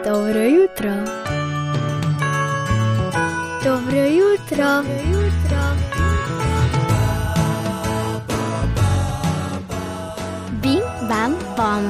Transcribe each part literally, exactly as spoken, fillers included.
Dobro jutro. Dobro jutro. Dobro jutro. Bim, bam, bom.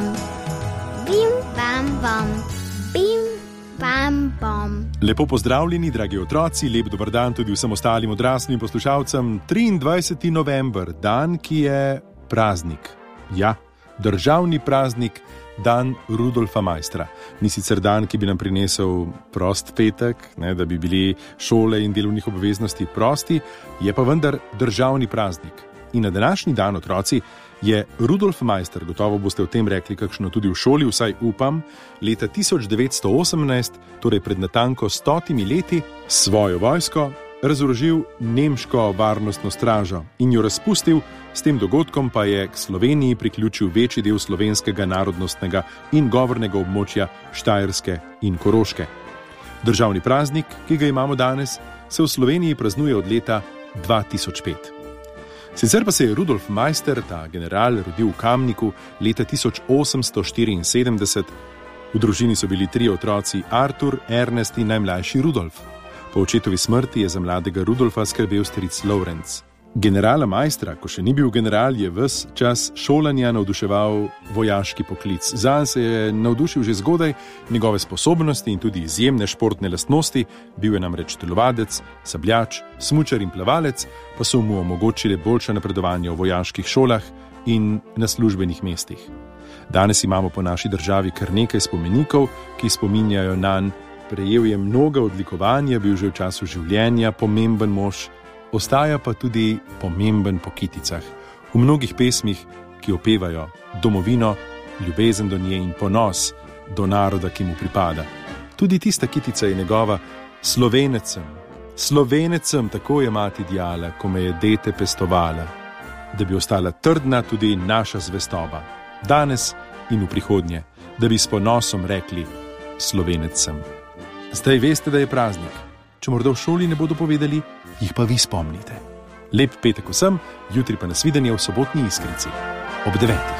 Bim, bam, bom. Bim, bam, bom. Lepo pozdravljeni, dragi otroci, lep dober dan tudi vsem ostalim odraslim poslušalcem. triindvajseti november, dan, ki je praznik. Ja, državni praznik, dan Rudolfa Maistra. Ni sicer dan, ki bi nam prinesel prost petek, ne, da bi bili šole in delovnih obveznosti prosti, je pa vendar državni praznik. In na današnji dan, otroci, je Rudolf Maister, gotovo boste o tem rekli kakšno tudi v šoli, vsaj upam, leta tisoč devetsto osemnajst, torej pred natanko stotimi leti, svojo vojsko razorožil nemško varnostno stražo in jo razpustil, s tem dogodkom pa je k Sloveniji priključil večji del slovenskega narodnostnega in govornega območja Štajerske in Koroške. Državni praznik, ki ga imamo danes, se v Sloveniji praznuje od leta dva tisoč pet. Sicer pa se je Rudolf Maister, ta general, rodil v Kamniku leta tisoč osemsto štiriinsedemdeset. V družini so bili trije otroci, Artur, Ernest in najmlajši Rudolf. Po očetovi smrti je za mladega Rudolfa skrbel stric Lorenz. Generala Maistra, ko še ni bil general, je ves čas šolanja navduševal vojaški poklic. Zanj se je navdušil že zgodaj, njegove sposobnosti in tudi izjemne športne lastnosti, bil je namreč telovadec, sabljač, smučar in plavalec, pa so mu omogočile boljše napredovanje v vojaških šolah in na službenih mestih. Danes imamo po naši državi kar nekaj spomenikov, ki spominjajo nanj. Prejel je mnoga odlikovanja, bil že v času življenja pomemben mož, ostaja pa tudi pomemben po kiticah. V mnogih pesmih, ki opevajo domovino, ljubezen do nje in ponos do naroda, ki mu pripada. Tudi tista kitica je njegova: Slovenecem, Slovenecem, tako je mati dijala, ko me je dete pestovala, da bi ostala trdna tudi naša zvestoba, danes in v prihodnje, da bi s ponosom rekli Slovenecem. Zdaj veste, da je praznik. Če morda v šoli ne bodo povedali, jih pa vi spomnite. Lep petek vsem, jutri pa nasvidenje v sobotni Iskrici ob devetih.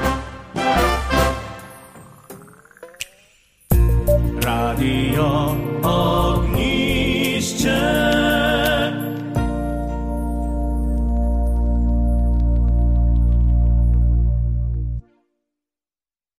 Radio